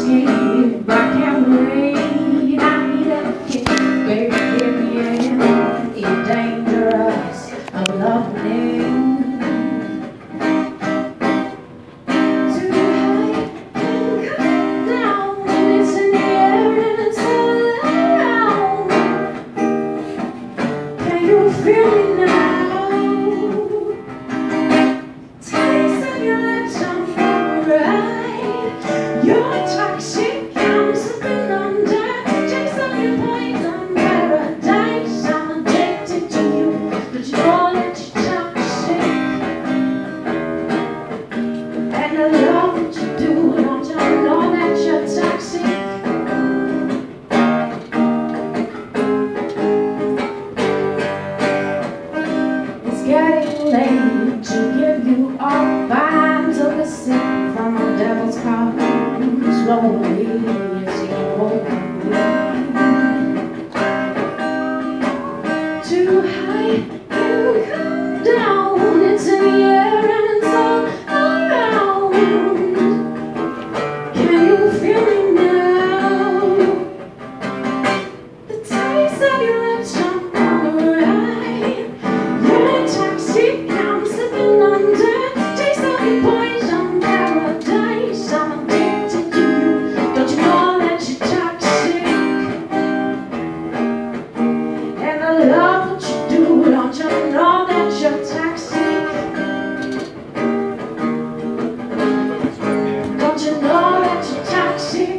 escape. I can't wait. I need a kick. Baby, give me a hand. It's dangerous. I'm loving. Feel me now. Taste of your lips on right. Your toxic comes slipping under. Taste of your poison paradise. I'm addicted to you, but you know that you're toxic. And I love what you do. Don't you know that you're toxic? Getting late to give you all vines of the sip from the devil's car. Slowly as you hold me. Too high, you come down. It's in the air and it's all around. Can you feel me now? The taste of your lips on the right. Toxic, I'm slipping under. Taste of your poison paradise. I'm addicted to you. Don't you know that you're toxic? And I love what you do. Don't you know that you're toxic? Don't you know that you're toxic?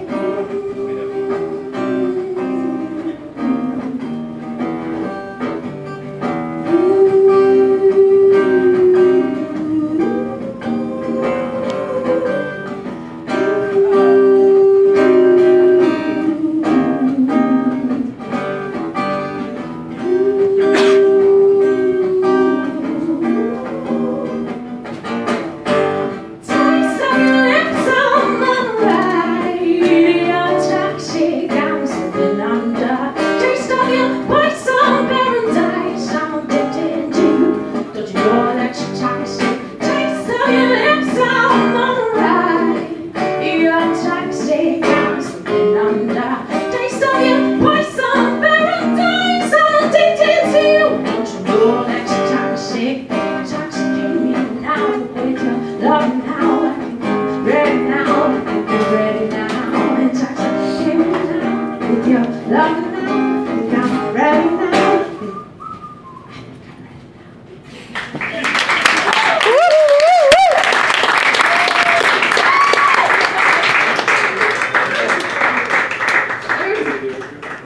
Ready now, and touch me now with your love.